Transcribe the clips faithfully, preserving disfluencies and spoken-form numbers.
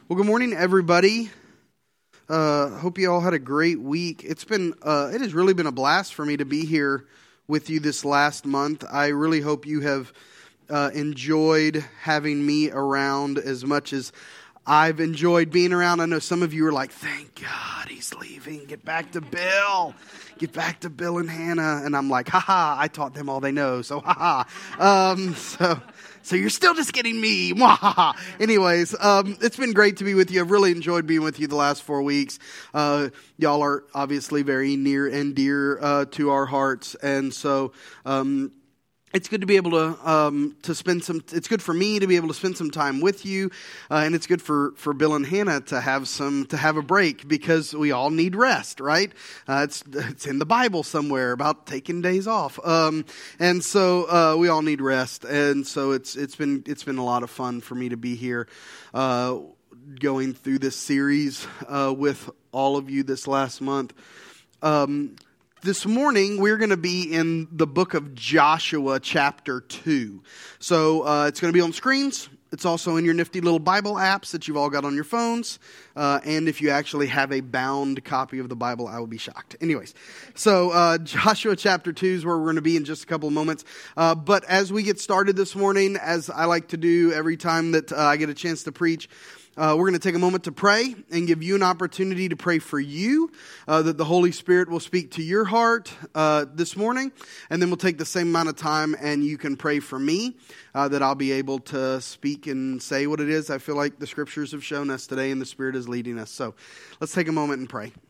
Well, good morning, everybody. Uh, hope you all had a great week. It's been, uh, it has really been a blast for me to be here with you this last month. I really hope you have uh, enjoyed having me around as much as I've enjoyed being around. I know some of you are like, thank God he's leaving. Get back to Bill. Get back to Bill and Hannah. And I'm like, haha, I taught them all they know. So haha. Um, so, so you're still just getting me. Mwahaha. Anyways, um, it's been great to be with you. I've really enjoyed being with you the last four weeks. Uh, y'all are obviously very near and dear uh, to our hearts. And so, um, It's good to be able to um, to spend some. It's good for me to be able to spend some time with you, uh, and it's good for, for Bill and Hannah to have some to have a break because we all need rest, right? Uh, it's it's in the Bible somewhere about taking days off, um, and so uh, we all need rest, and so it's it's been it's been a lot of fun for me to be here, uh, going through this series uh, with all of you this last month. Um, This morning, we're going to be in the book of Joshua, chapter two. So uh, it's going to be on screens. It's also in your nifty little Bible apps that you've all got on your phones. Uh, and if you actually have a bound copy of the Bible, I will be shocked. Anyways, so uh, Joshua chapter two is where we're going to be in just a couple of moments. Uh, but as we get started this morning, as I like to do every time that uh, I get a chance to preach, Uh, we're going to take a moment to pray and give you an opportunity to pray for you, uh, that the Holy Spirit will speak to your heart uh, this morning. And then we'll take the same amount of time and you can pray for me, uh, that I'll be able to speak and say what it is I feel like the Scriptures have shown us today and the Spirit is leading us. So let's take a moment and pray.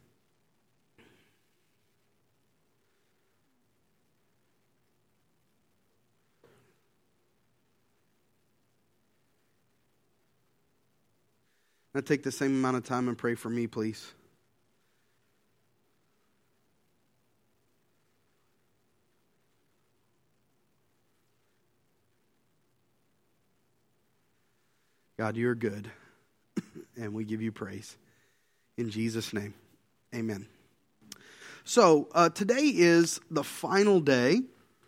Now take the same amount of time and pray for me, please. God, you are good, and we give you praise. In Jesus' name, amen. So uh, today is the final day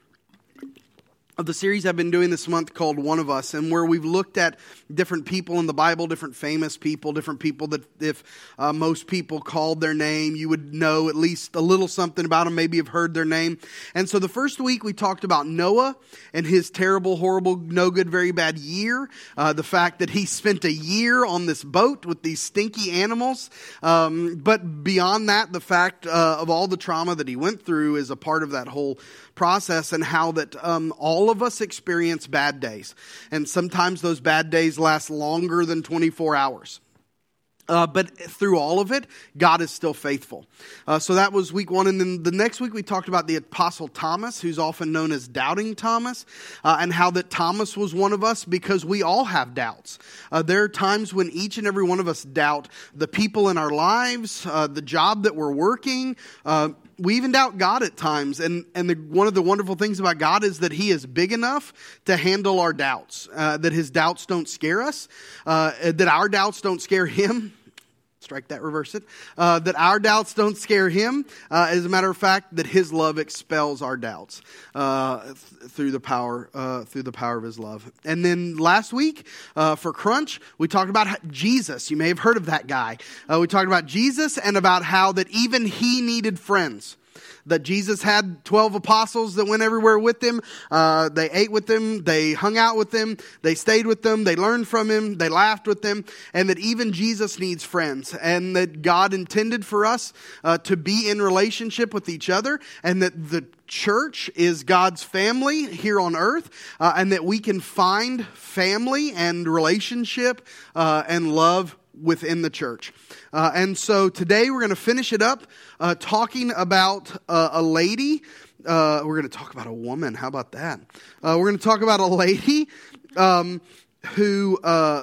of the series I've been doing this month called One of Us, and where we've looked at different people in the Bible, different famous people, different people that if uh, most people called their name, you would know at least a little something about them, maybe have heard their name. And so the first week we talked about Noah and his terrible, horrible, no good, very bad year. Uh, the fact that he spent a year on this boat with these stinky animals. Um, but beyond that, the fact uh, of all the trauma that he went through is a part of that whole process, and how that um, all of us experience bad days. And sometimes those bad days last longer than twenty-four hours. Uh, but through all of it, God is still faithful. Uh, so that was week one. And then the next week we talked about the Apostle Thomas, who's often known as Doubting Thomas, uh, and how that Thomas was one of us because we all have doubts. Uh, there are times when each and every one of us doubt the people in our lives, uh, the job that we're working. Uh, we even doubt God at times. And, and the, one of the wonderful things about God is that He is big enough to handle our doubts, uh, that His doubts don't scare us, uh, that our doubts don't scare Him. Strike that, reverse it. Uh, that our doubts don't scare Him. Uh, as a matter of fact, that His love expels our doubts uh, th- through the power uh, through the power of His love. And then last week uh, for Crunch, we talked about Jesus. You may have heard of that guy. Uh, we talked about Jesus and about how that even He needed friends. That Jesus had twelve apostles that went everywhere with Him. Uh, they ate with Him. They hung out with Him. They stayed with them. They learned from Him. They laughed with them. And that even Jesus needs friends. And that God intended for us uh, to be in relationship with each other. And that the church is God's family here on earth. Uh, and that we can find family and relationship uh, and love within the church. Uh, and so today we're going to finish it up uh, talking about uh, a lady. Uh, we're going to talk about a woman. How about that? Uh, we're going to talk about a lady um, who uh,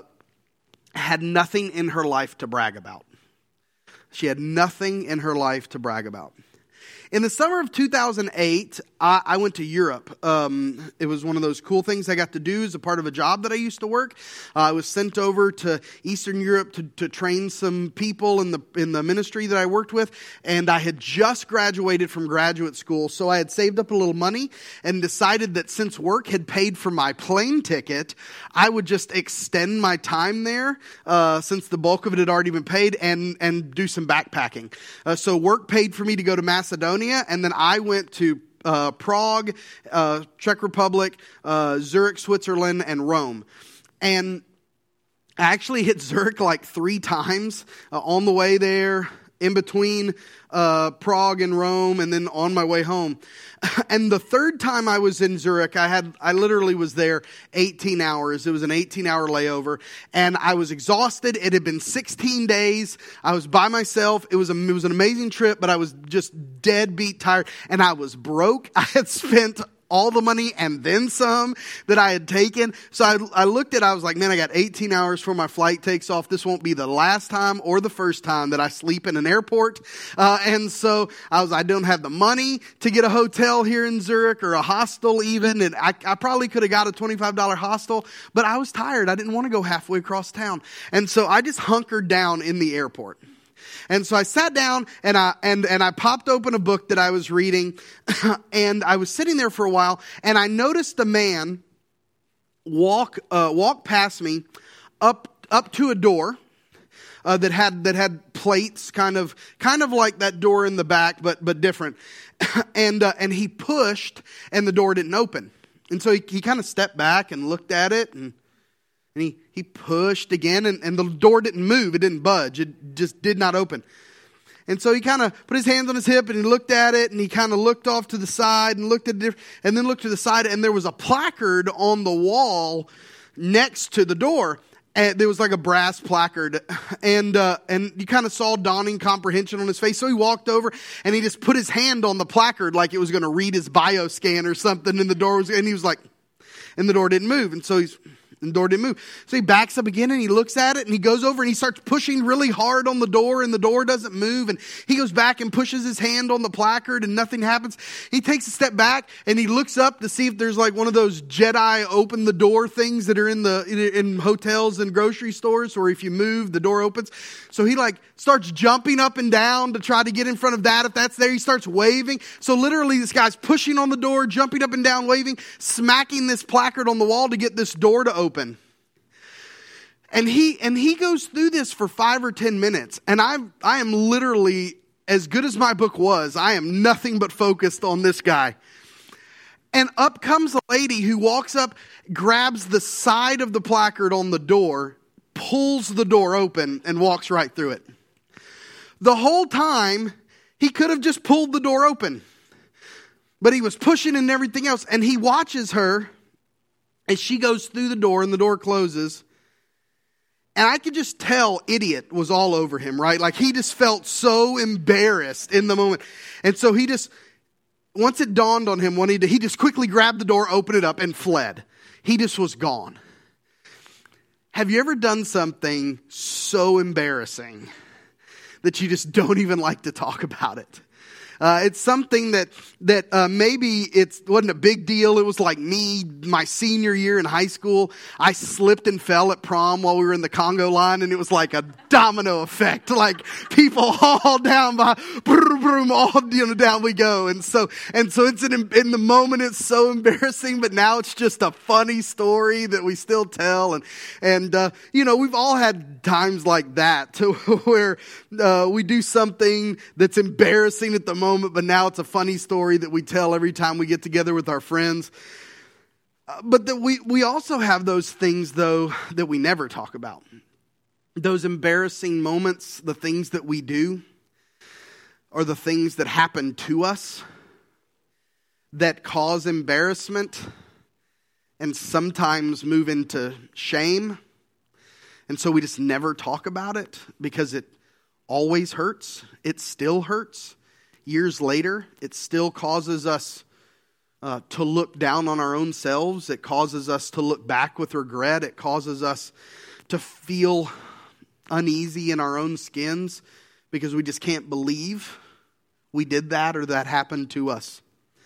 had nothing in her life to brag about. She had nothing in her life to brag about. In the summer of two thousand eight, I, I went to Europe. Um, it was one of those cool things I got to do as a part of a job that I used to work. Uh, I was sent over to Eastern Europe to, to train some people in the in the ministry that I worked with, and I had just graduated from graduate school, so I had saved up a little money and decided that since work had paid for my plane ticket, I would just extend my time there, uh, since the bulk of it had already been paid, and, and do some backpacking. Uh, so work paid for me to go to Macedonia. And then I went to uh, Prague, uh, Czech Republic, uh, Zurich, Switzerland, and Rome. And I actually hit Zurich like three times uh, on the way there, in between uh, Prague and Rome, and then on my way home. And the third time I was in Zurich, I had I literally was there eighteen hours. It was an eighteen-hour layover, and I was exhausted. It had been sixteen days. I was by myself. It was a, it was an amazing trip, but I was just dead beat tired, and I was broke. I had spent all the money and then some that I had taken. So I, I looked at it, I was like, man, I got eighteen hours before my flight takes off. This won't be the last time or the first time that I sleep in an airport. Uh, and so I was, I don't have the money to get a hotel here in Zurich or a hostel even. And I, I probably could have got a twenty-five dollars hostel, but I was tired. I didn't want to go halfway across town. And so I just hunkered down in the airport. And so I sat down and I and, and I popped open a book that I was reading, and I was sitting there for a while, and I noticed a man walk uh, walk past me up up to a door uh, that had that had plates, kind of kind of like that door in the back, but but different. and uh, and he pushed, and the door didn't open. And so he, he kind of stepped back and looked at it, and. And he, he pushed again, and, and the door didn't move. It didn't budge. It just did not open. And so he kind of put his hands on his hip, and he looked at it, and he kind of looked off to the side, and looked at it, and then looked to the side, and there was a placard on the wall next to the door. And there was like a brass placard, and uh, and you kind of saw dawning comprehension on his face. So he walked over, and he just put his hand on the placard like it was going to read his bio scan or something, and the door was, and he was like, and the door didn't move. And so he's, and the door didn't move. So he backs up again, and he looks at it, and he goes over and he starts pushing really hard on the door, and the door doesn't move. And he goes back and pushes his hand on the placard, and nothing happens. He takes a step back, and he looks up to see if there's like one of those Jedi open the door things that are in the in hotels and grocery stores, or if you move, the door opens. So he like starts jumping up and down to try to get in front of that. If that's there, he starts waving. So literally this guy's pushing on the door, jumping up and down, waving, smacking this placard on the wall to get this door to open. And he and he goes through this for five or ten minutes. And I I am literally, as good as my book was, I am nothing but focused on this guy. And up comes a lady who walks up, grabs the side of the placard on the door, pulls the door open, and walks right through it. The whole time, he could have just pulled the door open. But he was pushing and everything else. And he watches her as she goes through the door, and the door closes. And I could just tell idiot was all over him, right? Like he just felt so embarrassed in the moment. And so he just, once it dawned on him what he did, he just quickly grabbed the door, opened it up, and fled. He just was gone. Have you ever done something so embarrassing that you just don't even like to talk about it? Uh, it's something that that uh, maybe it wasn't a big deal. It was like me, my senior year in high school. I slipped and fell at prom while we were in the Congo line, and it was like a domino effect. Like people all down by, boom, boom, all you know, down we go. And so and so it's an, in the moment it's so embarrassing, but now it's just a funny story that we still tell. And and uh, you know, we've all had times like that to where uh, we do something that's embarrassing at the moment. Moment, but now it's a funny story that we tell every time we get together with our friends. Uh, but that we, we also have those things, though, that we never talk about. Those embarrassing moments, the things that we do, or the things that happen to us that cause embarrassment and sometimes move into shame. And so we just never talk about it because it always hurts. It still hurts. Years later, it still causes us uh, to look down on our own selves. It causes us to look back with regret. It causes us to feel uneasy in our own skins because we just can't believe we did that or that happened to us.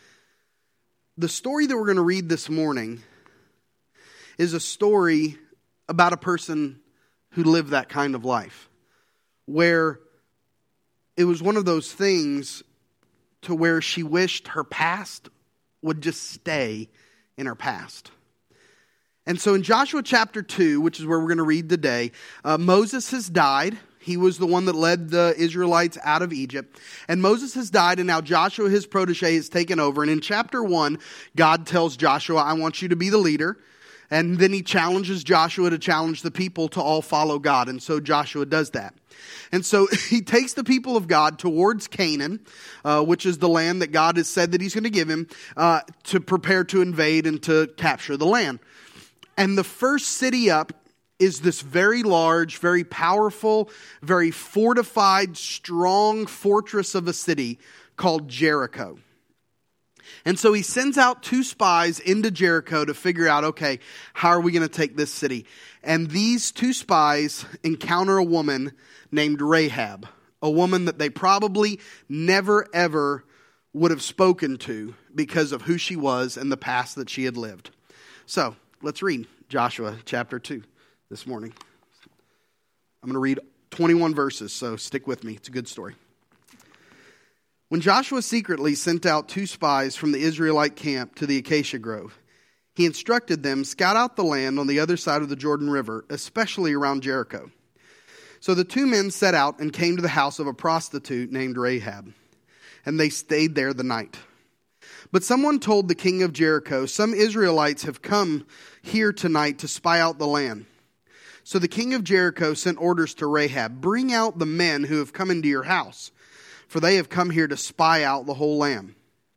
The story that we're going to read this morning is a story about a person who lived that kind of life, where it was one of those things to where she wished her past would just stay in her past. And so in Joshua chapter two, which is where we're going to read today, uh, Moses has died. He was the one that led the Israelites out of Egypt. And Moses has died, and now Joshua, his protege, has taken over. And in chapter one, God tells Joshua, I want you to be the leader. And then he challenges Joshua to challenge the people to all follow God. And so Joshua does that. And so he takes the people of God towards Canaan, uh, which is the land that God has said that he's going to give him, uh, to prepare to invade and to capture the land. And the first city up is this very large, very powerful, very fortified, strong fortress of a city called Jericho. And so he sends out two spies into Jericho to figure out, okay, how are we going to take this city? And these two spies encounter a woman named Rahab, a woman that they probably never ever would have spoken to because of who she was and the past that she had lived. So let's read Joshua chapter two this morning. I'm going to read twenty-one verses, so stick with me. It's a good story. When Joshua secretly sent out two spies from the Israelite camp to the acacia grove, he instructed them, scout out the land on the other side of the Jordan River, especially around Jericho. So the two men set out and came to the house of a prostitute named Rahab, and they stayed there the night. But someone told the king of Jericho, some Israelites have come here tonight to spy out the land. So the king of Jericho sent orders to Rahab, bring out the men who have come into your house, for they have come here to spy out the whole land.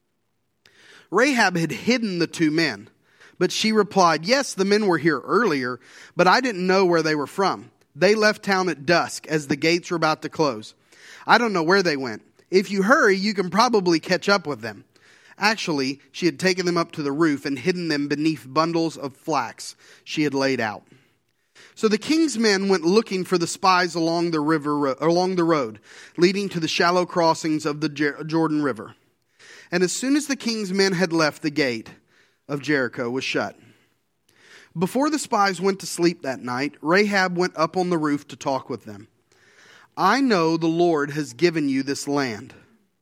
Rahab had hidden the two men, but she replied, yes, the men were here earlier, but I didn't know where they were from. They left town at dusk as the gates were about to close. I don't know where they went. If you hurry, you can probably catch up with them. Actually, she had taken them up to the roof and hidden them beneath bundles of flax she had laid out. So the king's men went looking for the spies along the river, along the road, leading to the shallow crossings of the Jordan River. And as soon as the king's men had left, the gate of Jericho was shut. Before the spies went to sleep that night, Rahab went up on the roof to talk with them. I know the Lord has given you this land,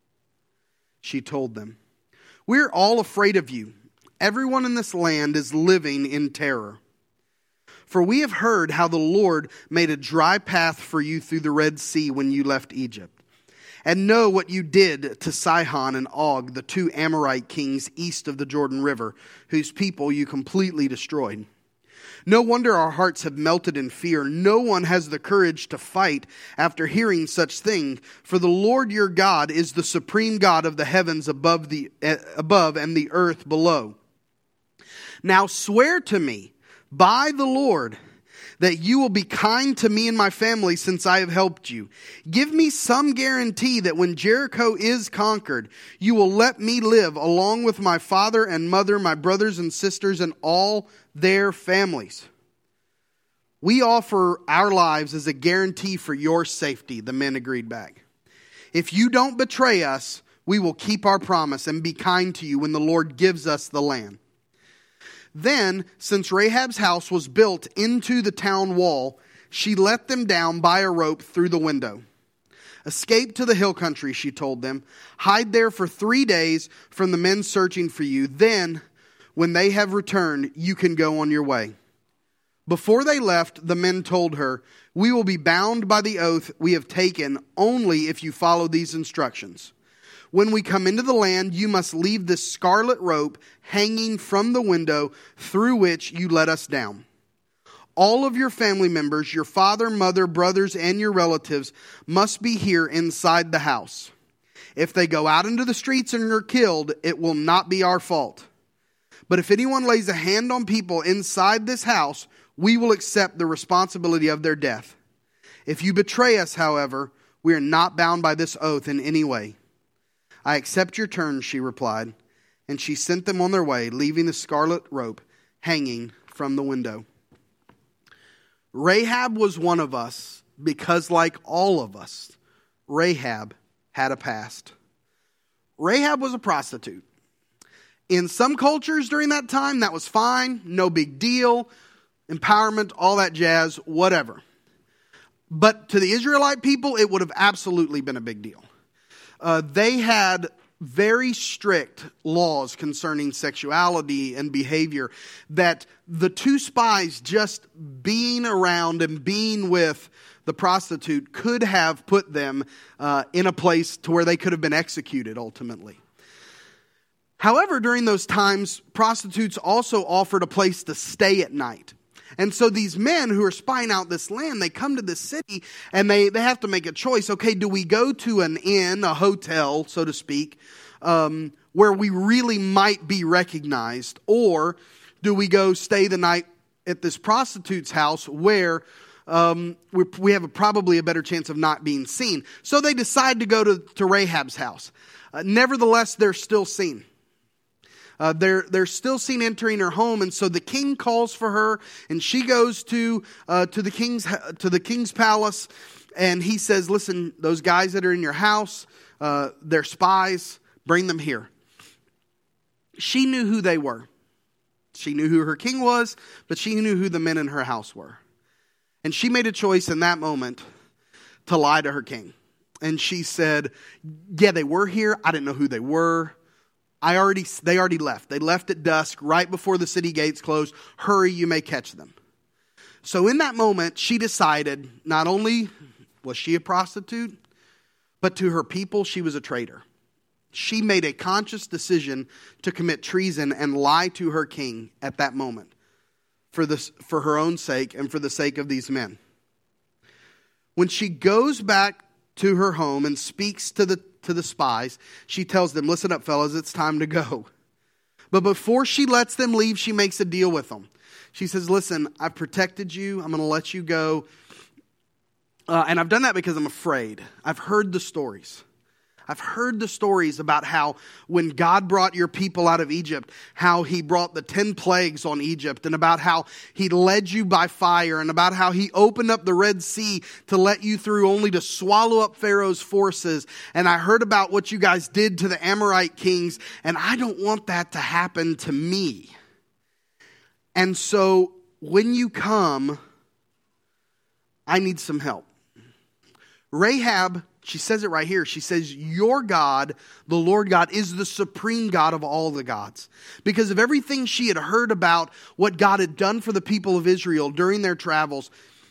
she told them. We're all afraid of you. Everyone in this land is living in terror. For we have heard how the Lord made a dry path for you through the Red Sea when you left Egypt, and know what you did to Sihon and Og, the two Amorite kings east of the Jordan River, whose people you completely destroyed. No wonder our hearts have melted in fear. No one has the courage to fight after hearing such thing. For the Lord your God is the supreme God of the heavens above the uh, above and the earth below. Now swear to me by the Lord that you will be kind to me and my family since I have helped you. Give me some guarantee that when Jericho is conquered, you will let me live along with my father and mother, my brothers and sisters, and all their families. We offer our lives as a guarantee for your safety, the men agreed back. If you don't betray us, we will keep our promise and be kind to you when the Lord gives us the land. Then, since Rahab's house was built into the town wall, she let them down by a rope through the window. Escape to the hill country, she told them. Hide there for three days from the men searching for you. Then, when they have returned, you can go on your way. Before they left, the men told her, we will be bound by the oath we have taken only if you follow these instructions. When we come into the land, you must leave this scarlet rope hanging from the window through which you let us down. All of your family members, your father, mother, brothers, and your relatives must be here inside the house. If they go out into the streets and are killed, it will not be our fault. But if anyone lays a hand on people inside this house, we will accept the responsibility of their death. If you betray us, however, we are not bound by this oath in any way. I accept your terms, she replied, and she sent them on their way, leaving the scarlet rope hanging from the window. Rahab was one of us because, like all of us, Rahab had a past. Rahab was a prostitute. In some cultures during that time, that was fine, no big deal, empowerment, all that jazz, whatever. But to the Israelite people, it would have absolutely been a big deal. Uh, they had very strict laws concerning sexuality and behavior that the two spies just being around and being with the prostitute could have put them uh, in a place to where they could have been executed ultimately. However, during those times, prostitutes also offered a place to stay at night. And so these men who are spying out this land, they come to this city and they, they have to make a choice. Okay, do we go to an inn, a hotel, so to speak, um, where we really might be recognized? Or do we go stay the night at this prostitute's house where um, we, we have a, probably a better chance of not being seen? So they decide to go to, to Rahab's house. Uh, nevertheless, they're still seen. Uh, they're they're still seen entering her home, and so the king calls for her, and she goes to uh, to the king's to the king's palace, and he says, "Listen, those guys that are in your house, uh, they're spies. Bring them here." She knew who they were. She knew who her king was, but she knew who the men in her house were, and she made a choice in that moment to lie to her king. And she said, "Yeah, they were here. I didn't know who they were. I already, they already left. They left at dusk, right before the city gates closed. Hurry, you may catch them." So in that moment, she decided not only was she a prostitute, but to her people, she was a traitor. She made a conscious decision to commit treason and lie to her king at that moment for this, for her own sake and for the sake of these men. When she goes back to her home and speaks to the to the spies, she tells them, "Listen up, fellas, it's time to go." But before she lets them leave, she makes a deal with them. She says, "Listen, I've protected you. I'm going to let you go. Uh, and I've done that because I'm afraid. I've heard the stories. I've heard the stories about how when God brought your people out of Egypt, how he brought the ten plagues on Egypt, and about how he led you by fire, and about how he opened up the Red Sea to let you through only to swallow up Pharaoh's forces. And I heard about what you guys did to the Amorite kings, and I don't want that to happen to me. And so when you come, I need some help." Rahab, she says it right here. She says, "Your God, the Lord God, is the supreme God of all the gods." Because of everything she had heard about what God had done for the people of Israel during their travels,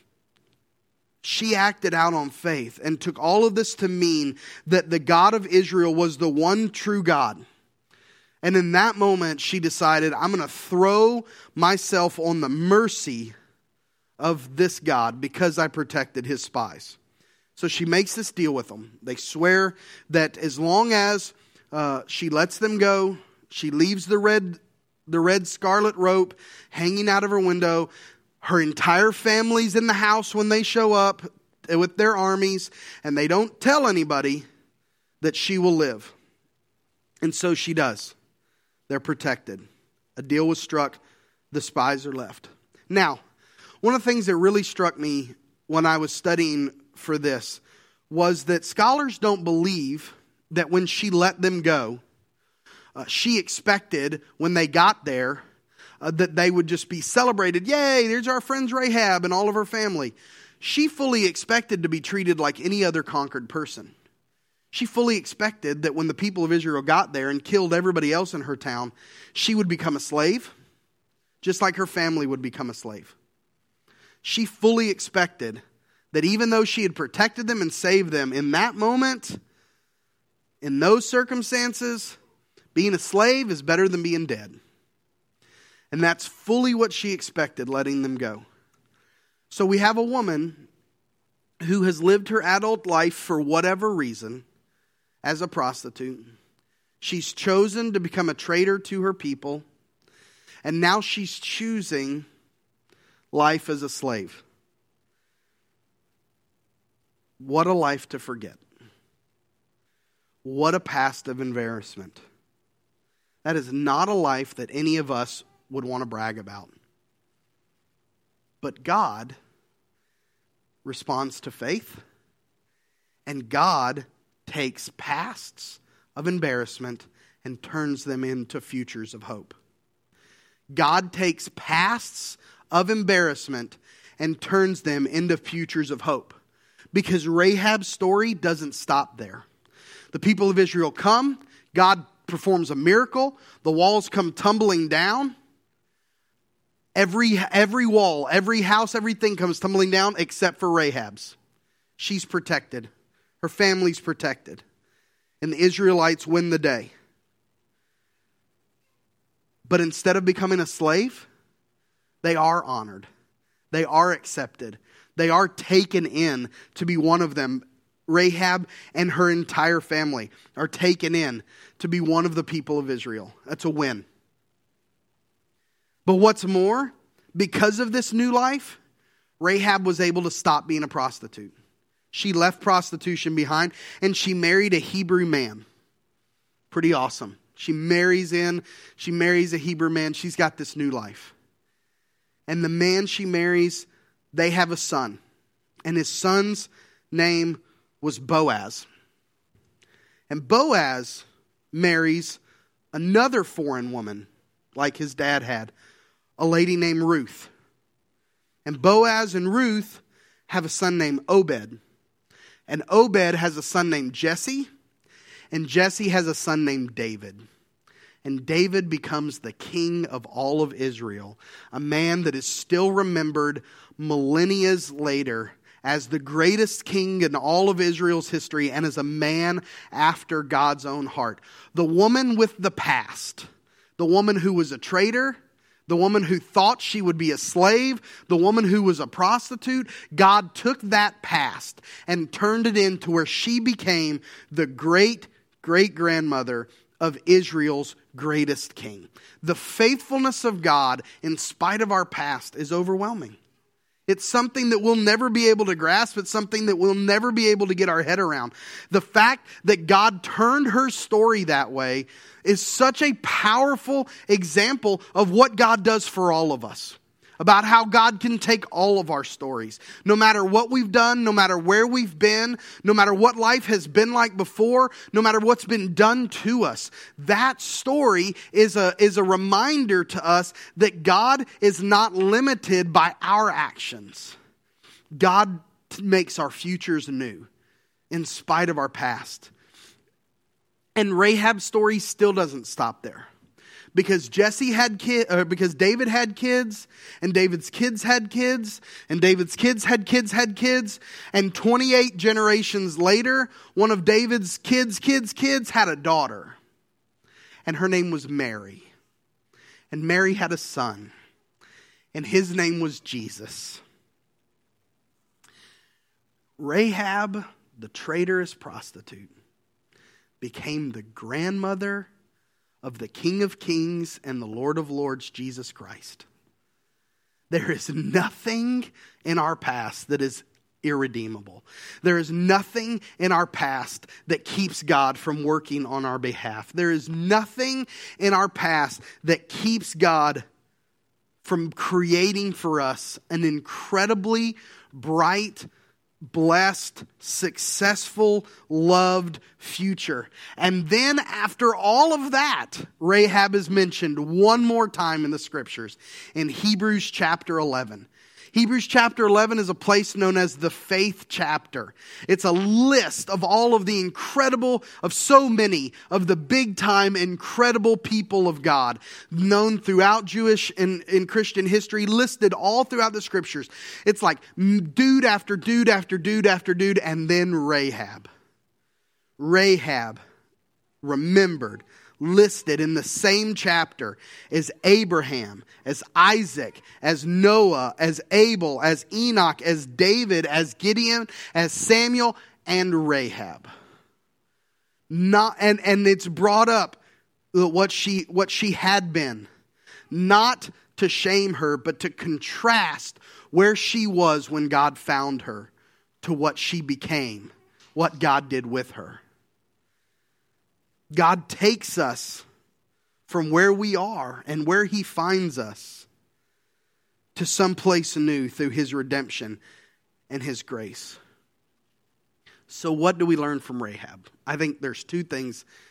she acted out on faith and took all of this to mean that the God of Israel was the one true God. And in that moment, she decided, I'm going to throw myself on the mercy of this God because I protected his spies. So she makes this deal with them. They swear that as long as uh, she lets them go, she leaves the red, the red scarlet rope hanging out of her window. Her entire family's in the house when they show up with their armies, and they don't tell anybody that she will live. And so she does. They're protected. A deal was struck. The spies are left. Now, one of the things that really struck me when I was studying for this was that scholars don't believe that when she let them go, uh, she expected when they got there uh, that they would just be celebrated. Yay, there's our friends Rahab and all of her family. She fully expected to be treated like any other conquered person. She fully expected that when the people of Israel got there and killed everybody else in her town, she would become a slave, just like her family would become a slave. She fully expected that even though she had protected them and saved them, in that moment, in those circumstances, being a slave is better than being dead. And that's fully what she expected, letting them go. So we have a woman who has lived her adult life for whatever reason as a prostitute. She's chosen to become a traitor to her people. And now she's choosing life as a slave. What a life to forget. What a past of embarrassment. That is not a life that any of us would want to brag about. But God responds to faith, and God takes pasts of embarrassment and turns them into futures of hope. God takes pasts of embarrassment and turns them into futures of hope. Because Rahab's story doesn't stop there. The people of Israel come, God performs a miracle, the walls come tumbling down. Every, every wall, every house, everything comes tumbling down except for Rahab's. She's protected. Her family's protected. And the Israelites win the day. But instead of becoming a slave, they are honored. They are accepted. They are taken in to be one of them. Rahab and her entire family are taken in to be one of the people of Israel. That's a win. But what's more, because of this new life, Rahab was able to stop being a prostitute. She left prostitution behind and she married a Hebrew man. Pretty awesome. She marries in, she marries a Hebrew man. She's got this new life. And the man she marries, they have a son. And his son's name was Boaz. And Boaz marries another foreign woman, like his dad had, a lady named Ruth. And Boaz and Ruth have a son named Obed. And Obed has a son named Jesse. And Jesse has a son named David. And David becomes the king of all of Israel, a man that is still remembered millennia later as the greatest king in all of Israel's history and as a man after God's own heart. The woman with the past, the woman who was a traitor, the woman who thought she would be a slave, the woman who was a prostitute, God took that past and turned it into where she became the great great-grandmother of Israel's greatest king. The faithfulness of God, in spite of our past, is overwhelming. It's something that we'll never be able to grasp. It's something that we'll never be able to get our head around. The fact that God turned her story that way is such a powerful example of what God does for all of us. About how God can take all of our stories. No matter what we've done, no matter where we've been, no matter what life has been like before, no matter what's been done to us. That story is a, is a reminder to us that God is not limited by our actions. God makes our futures new in spite of our past. And Rahab's story still doesn't stop there. Because Jesse had kids, or because David had kids, and David's kids had kids, and David's kids had kids had kids, and twenty-eight generations later, one of David's kids' kids' kids had a daughter. And her name was Mary. And Mary had a son. And his name was Jesus. Rahab, the traitorous prostitute, became the grandmother of the King of Kings and the Lord of Lords, Jesus Christ. There is nothing in our past that is irredeemable. There is nothing in our past that keeps God from working on our behalf. There is nothing in our past that keeps God from creating for us an incredibly bright, blessed, successful, loved future. And then after all of that, Rahab is mentioned one more time in the scriptures in Hebrews chapter eleven. Hebrews chapter eleven is a place known as the faith chapter. It's a list of all of the incredible, of so many of the big time incredible people of God known throughout Jewish and, and Christian history, listed all throughout the scriptures. It's like dude after dude after dude after dude, and then Rahab. Rahab, remembered, listed in the same chapter as Abraham, as Isaac, as Noah, as Abel, as Enoch, as David, as Gideon, as Samuel, and Rahab. Not, and, and it's brought up what she, what she had been. Not to shame her, but to contrast where she was when God found her to what she became, what God did with her. God takes us from where we are and where He finds us to someplace new through His redemption and His grace. So what do we learn from Rahab? I think there's two things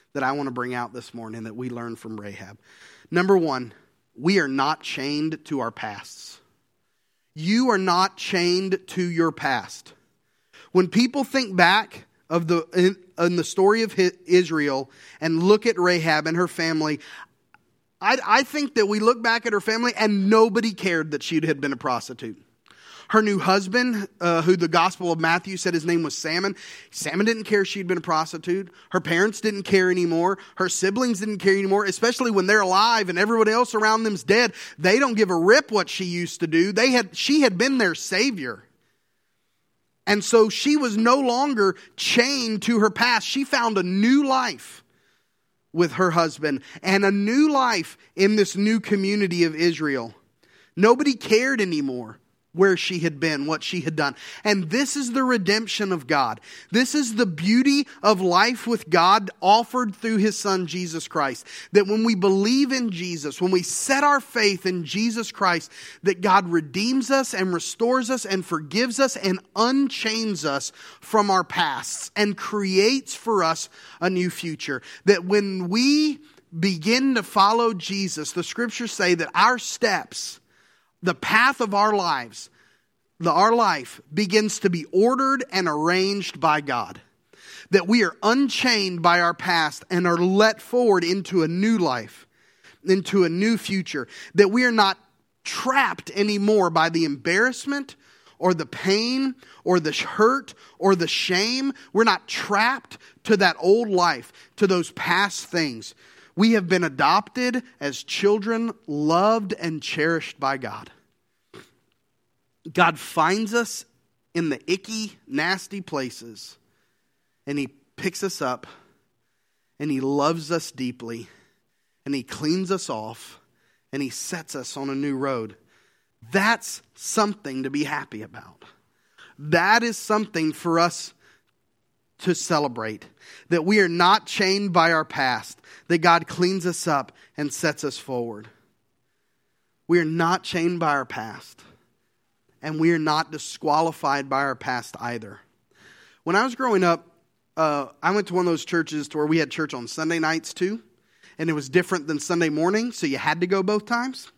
that I want to bring out this morning that we learned from Rahab. Number one, we are not chained to our pasts. You are not chained to your past. When people think back of the in, in the story of Israel and look at Rahab and her family, I, I think that we look back at her family and nobody cared that she had been a prostitute. Her new husband, uh, who the Gospel of Matthew said his name was Salmon, Salmon didn't care she'd been a prostitute. Her parents didn't care anymore. Her siblings didn't care anymore, especially when they're alive and everybody else around them's dead. They don't give a rip what she used to do. They had, she had been their savior. And so she was no longer chained to her past. She found a new life with her husband and a new life in this new community of Israel. Nobody cared anymore where she had been, what she had done. And this is the redemption of God. This is the beauty of life with God offered through His Son, Jesus Christ. That when we believe in Jesus, when we set our faith in Jesus Christ, that God redeems us and restores us and forgives us and unchains us from our pasts and creates for us a new future. That when we begin to follow Jesus, the scriptures say that our steps, the path of our lives, the, our life begins to be ordered and arranged by God. That we are unchained by our past and are let forward into a new life, into a new future. That we are not trapped anymore by the embarrassment or the pain or the hurt or the shame. We're not trapped to that old life, to those past things. We have been adopted as children, loved and cherished by God. God finds us in the icky, nasty places, and He picks us up, and He loves us deeply, and He cleans us off, and He sets us on a new road. That's something to be happy about. That is something for us to celebrate, that we are not chained by our past, that God cleans us up and sets us forward. We are not chained by our past, and we are not disqualified by our past either. When I was growing up, uh, I went to one of those churches to where we had church on Sunday nights too, and it was different than Sunday morning, so you had to go both times.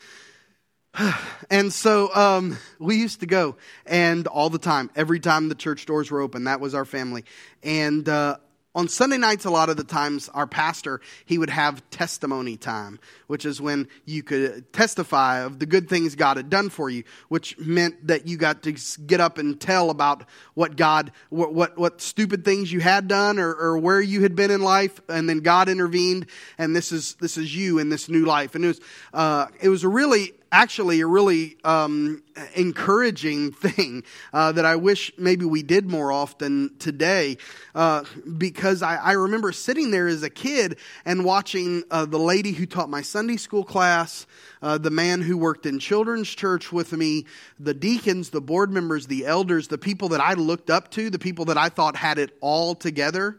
And so um, we used to go, and all the time, every time the church doors were open, that was our family. And uh, on Sunday nights, a lot of the times, our pastor, he would have testimony time, which is when you could testify of the good things God had done for you, which meant that you got to get up and tell about what God, what what, what stupid things you had done or, or where you had been in life, and then God intervened, and this is this is you in this new life. And it was uh, it was a really Actually, a really um, encouraging thing uh, that I wish maybe we did more often today, uh, because I, I remember sitting there as a kid and watching uh, the lady who taught my Sunday school class, uh, the man who worked in children's church with me, the deacons, the board members, the elders, the people that I looked up to, the people that I thought had it all together,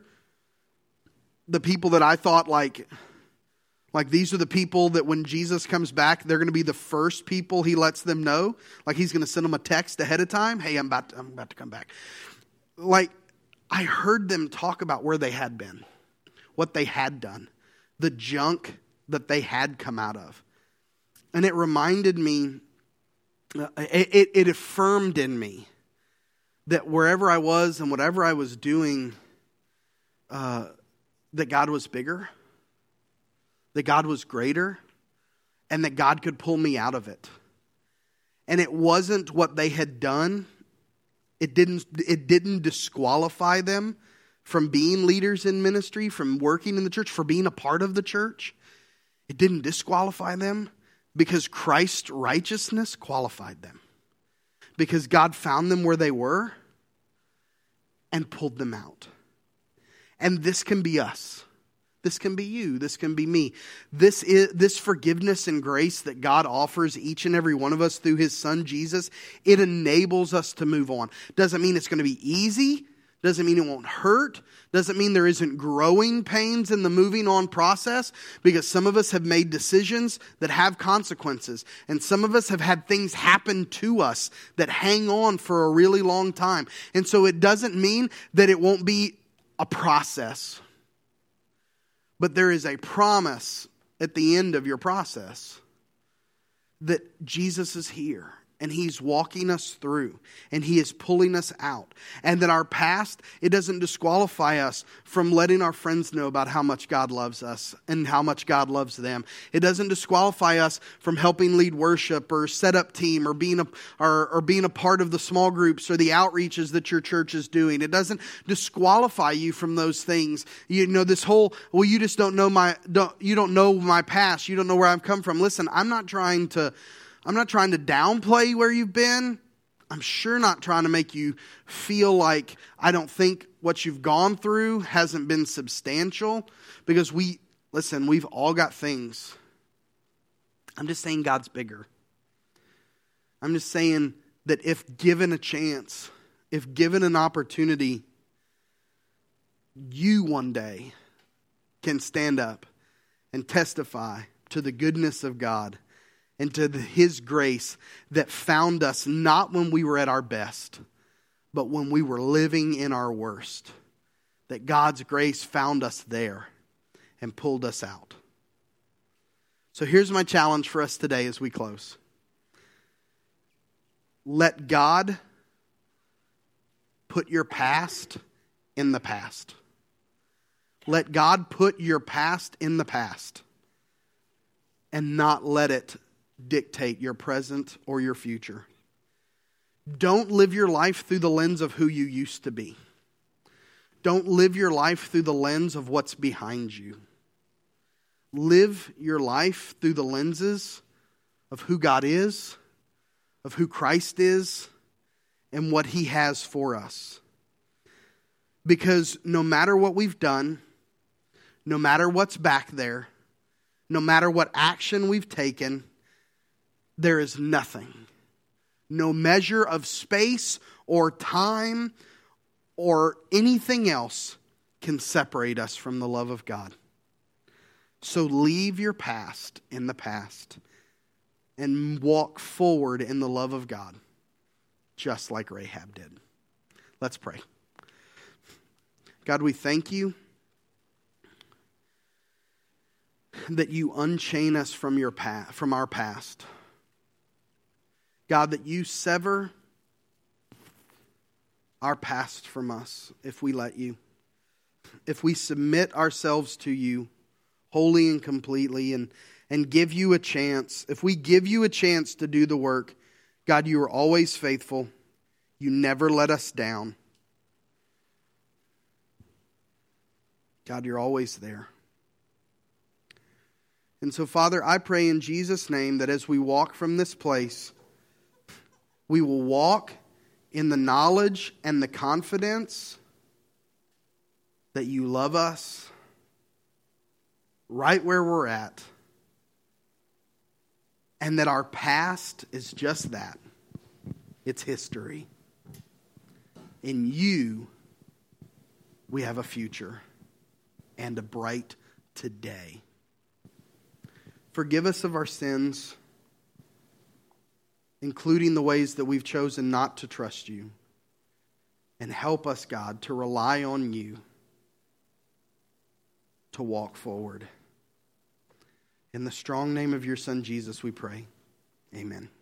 the people that I thought like... Like these are the people that when Jesus comes back, they're going to be the first people He lets them know. Like He's going to send them a text ahead of time. Hey, I'm about to, I'm about to come back. Like I heard them talk about where they had been, what they had done, the junk that they had come out of. And it reminded me, it, it, it affirmed in me that wherever I was and whatever I was doing, uh, that God was bigger. That God was greater, and that God could pull me out of it. And it wasn't what they had done. It didn't, it didn't disqualify them from being leaders in ministry, from working in the church, for being a part of the church. It didn't disqualify them because Christ's righteousness qualified them. Because God found them where they were and pulled them out. And this can be us. This can be you. This can be me. This is this forgiveness and grace that God offers each and every one of us through His Son, Jesus. It enables us to move on. Doesn't mean it's going to be easy. Doesn't mean it won't hurt. Doesn't mean there isn't growing pains in the moving on process, because some of us have made decisions that have consequences. And some of us have had things happen to us that hang on for a really long time. And so it doesn't mean that it won't be a process. But there is a promise at the end of your process that Jesus is here. And He's walking us through. And He is pulling us out. And that our past, it doesn't disqualify us from letting our friends know about how much God loves us and how much God loves them. It doesn't disqualify us from helping lead worship or set up team or being a, or, or being a part of the small groups or the outreaches that your church is doing. It doesn't disqualify you from those things. You know, this whole, well, you just don't know my, don't, you don't know my past. You don't know where I've come from. Listen, I'm not trying to... I'm not trying to downplay where you've been. I'm sure not trying to make you feel like I don't think what you've gone through hasn't been substantial. Because we, listen, we've all got things. I'm just saying God's bigger. I'm just saying that if given a chance, if given an opportunity, you one day can stand up and testify to the goodness of God and to His grace that found us not when we were at our best, but when we were living in our worst. That God's grace found us there and pulled us out. So here's my challenge for us today as we close. Let God put your past in the past. Let God put your past in the past and not let it dictate your present or your future. Don't live your life through the lens of who you used to be. Don't live your life through the lens of what's behind you. Live your life through the lenses of who God is, of who Christ is, and what He has for us. Because no matter what we've done, no matter what's back there, no matter what action we've taken, there is nothing, no measure of space or time or anything else can separate us from the love of God. So leave your past in the past and walk forward in the love of God, just like Rahab did. Let's pray. God, we thank You that You unchain us from your past, from our past. God, that You sever our past from us if we let You. If we submit ourselves to You wholly and completely and, and give You a chance. If we give You a chance to do the work, God, You are always faithful. You never let us down. God, You're always there. And so, Father, I pray in Jesus' name that as we walk from this place, we will walk in the knowledge and the confidence that You love us right where we're at, and that our past is just that. It's history. In You, we have a future and a bright today. Forgive us of our sins, including the ways that we've chosen not to trust You. And help us, God, to rely on You to walk forward. In the strong name of Your Son, Jesus, we pray. Amen.